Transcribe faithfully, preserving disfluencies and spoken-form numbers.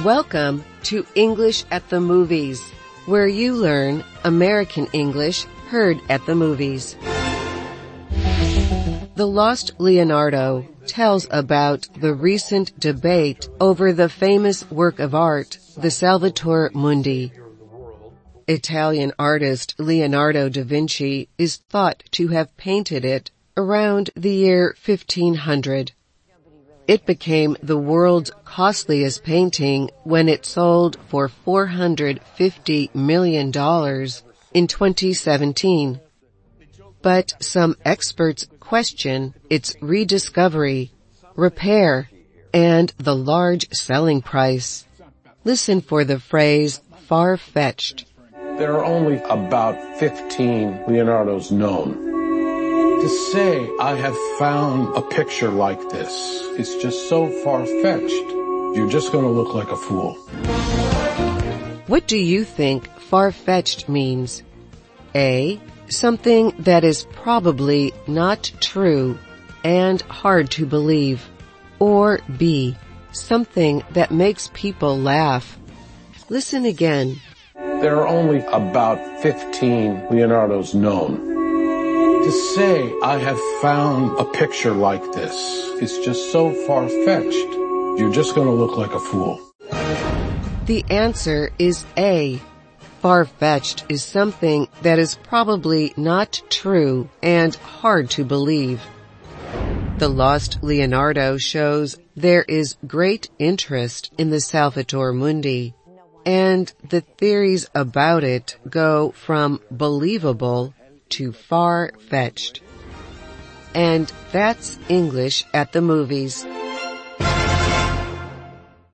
Welcome to English at the Movies, where you learn American English heard at the movies. The Lost Leonardo tells about the recent debate over the famous work of art, the Salvator Mundi. Italian artist Leonardo da Vinci is thought to have painted it around the year fifteen hundred. It became the world's costliest painting when it sold for four hundred fifty million dollars in twenty seventeen. But some experts question its rediscovery, repair, and the large selling price. Listen for the phrase far-fetched. There are only about fifteen Leonardos known. To say I have found a picture like this is just so far-fetched. You're just going to look like a fool. What do you think far-fetched means? A. Something that is probably not true and hard to believe. Or B. Something that makes people laugh. Listen again. There are only about fifteen Leonardos known. To say I have found a picture like this is just so far-fetched. You're just going to look like a fool. The answer is A. Far-fetched is something that is probably not true and hard to believe. The Lost Leonardo shows there is great interest in the Salvator Mundi, and the theories about it go from believable to far-fetched. And that's English at the Movies.